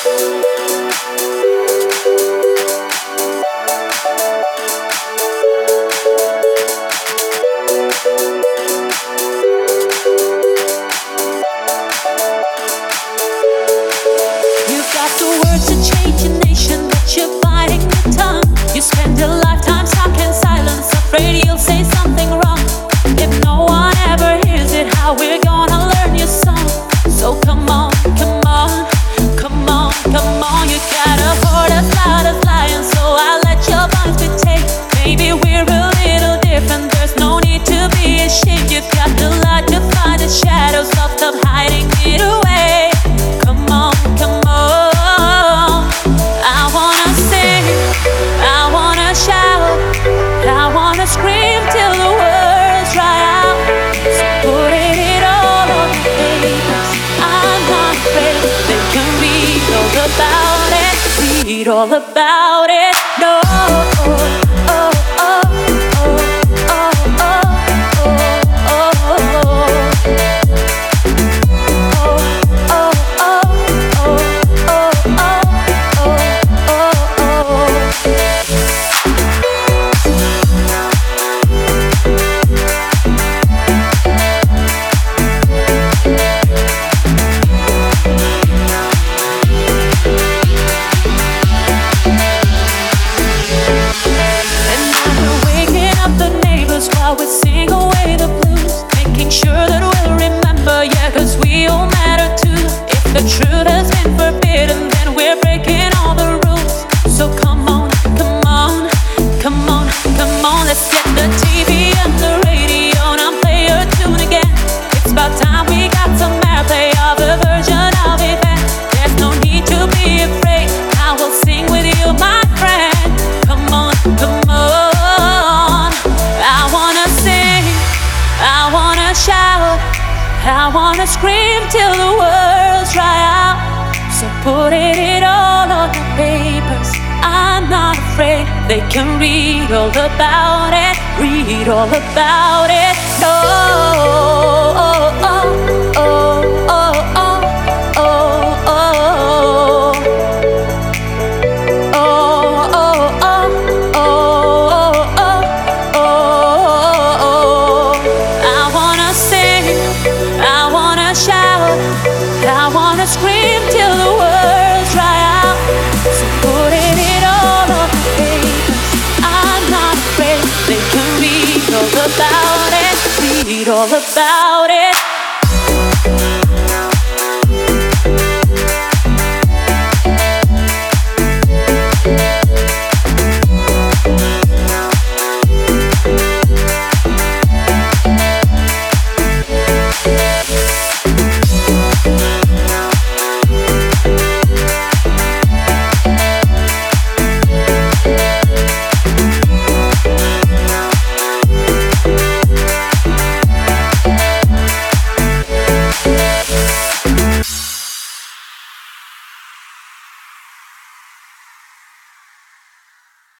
All about it, no. I wanna scream till the words dry out. So put it all on the papers. I'm not afraid, they can read all about it. Read all about it. Scream till the words dry out. So put it all on the papers. I'm not afraid, they can read all about it. Read all about it.